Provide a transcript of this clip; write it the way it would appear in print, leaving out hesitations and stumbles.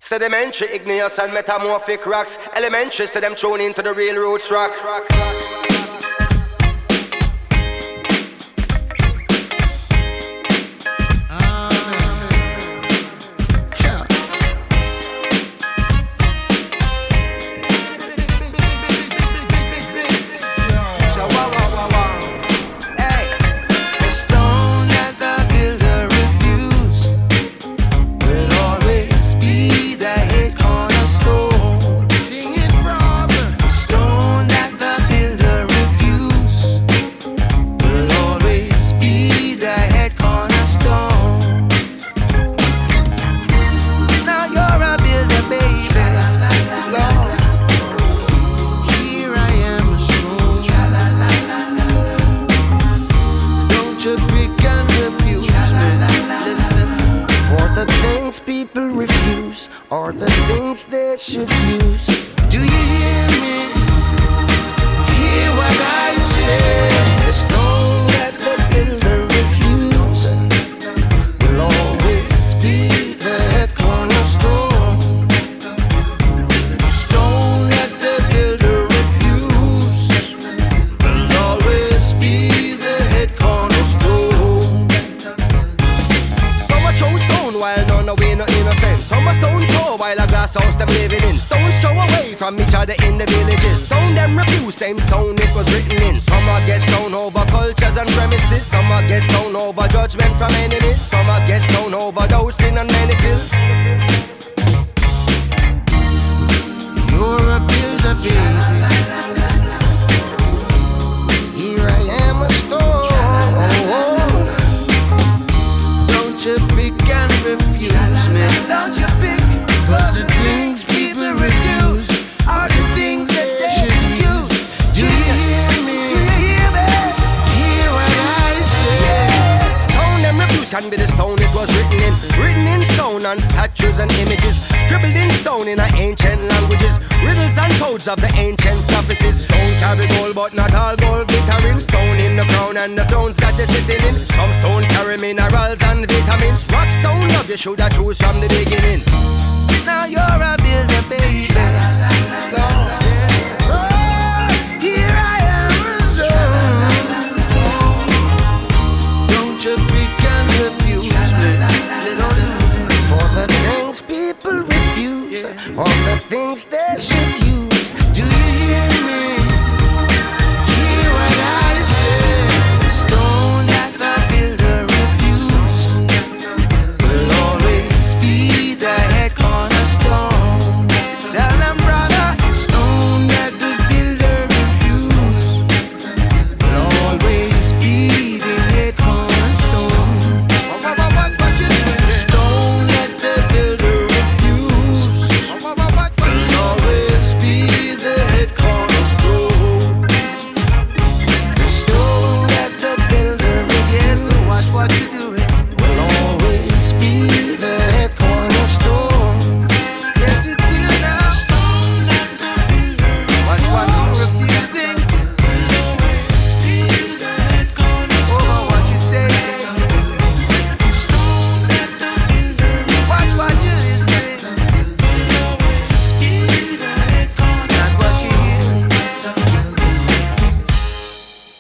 Sedimentary, igneous and metamorphic rocks. Elementary, so them thrown into the real roots rock. People refuse are the things they should use. Do you hear me? Hear what I say? The stone that the builder refused will always be the cornerstone. The stone that the builder refused will always be the head cornerstone. Some a throw stone while none away no innocent. Some a stone throw while a glass house them living in. Stones throw away from each other in the villages. Stone them refuse, same stone it was written in. Some a get stone over cultures and premises. Some a get stone over judgment from enemies. Some a get stone over dosing and many pills. You're a builder, baby. Here I am a stone. Don't you pick and refuse me. Don't you pick, 'cause the things people refuse are the things that they should use. Do you hear me? Do you hear me? Hear what I say? Yeah. Stone them refuse can be the stone it was written in. Written in stone on statues and images. Scribbled in stone in our ancient languages. Riddles and codes of the ancient prophecies. Stone carry gold but not all gold glittering. Stone in the crown and the thrones that you're sitting in. Some stone carry minerals and vitamins. Rock stone love you should have choose from the beginning. Now you're a builder, baby. Lord, oh, here I am a stone. Don't you pick and refuse me. Listen, for the things people refuse, all the things they should use.